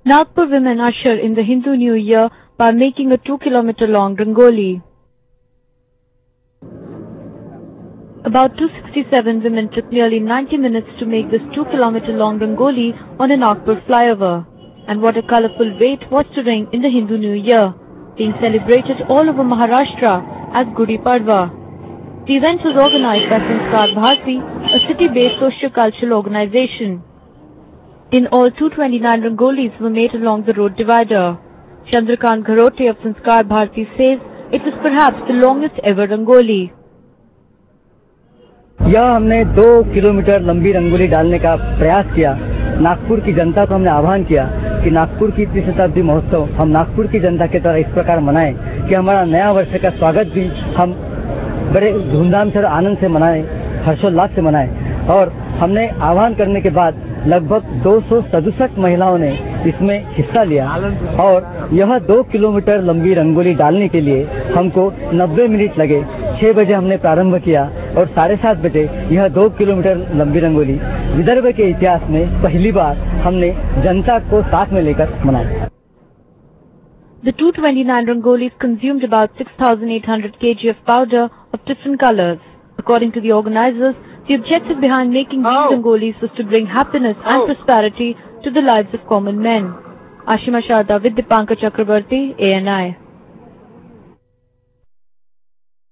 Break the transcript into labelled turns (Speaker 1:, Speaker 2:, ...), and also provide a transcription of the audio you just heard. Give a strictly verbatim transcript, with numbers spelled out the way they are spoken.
Speaker 1: Nagpur women usher in the Hindu New Year by making a two kilometer long rangoli. About two hundred sixty-seven women took nearly ninety minutes to make this two kilometer long rangoli on a Nagpur flyover. And what a colourful way it was to ring in the Hindu New Year, being celebrated all over Maharashtra as Gudi Padwa. The event was organized by Sanskar Bharti, a city-based socio-cultural organization. In all, two hundred twenty-nine rangolis were made along the road divider. Chandrakant Gharote of Sanskar Bharti says it was perhaps the longest ever rangoli.
Speaker 2: यह हमने दो kilometre लंबी रंगोली डालने का प्रयास किया। नागपुर की जनता को हमने आह्वान किया कि नागपुर की इतनी शताब्दी महोत्सव हम नागपुर की जनता के तरह इस प्रकार मनाएं कि हमारा नया वर्ष का स्वागत भी हम बड़े धूमधाम से और आनंद से मनाएं, हर्षोल्लास से मनाएं। और हमने आह्वान करने के बाद लगभग दो सौ सड़सठ महिलाओं ने इसमें हिस्सा लिया और यह दो किलोमीटर लंबी रंगोली डालने के लिए हमको नब्बे मिनट लगे। छह बजे हमने प्रारंभ किया और साढ़े सात बजे यह दो किलोमीटर लंबी रंगोली विदर्भ के इतिहास में पहली बार हमने जनता को साथ में लेकर मनाया।
Speaker 1: The two hundred twenty-nine rangolis consumed about six thousand eight hundred kilograms of powder of different colors. According to the organizers, the objective behind making these rangolis was to bring happiness and prosperity to the lives of common men. Ashima Sharda with Dipankar Chakrabarti, A N I.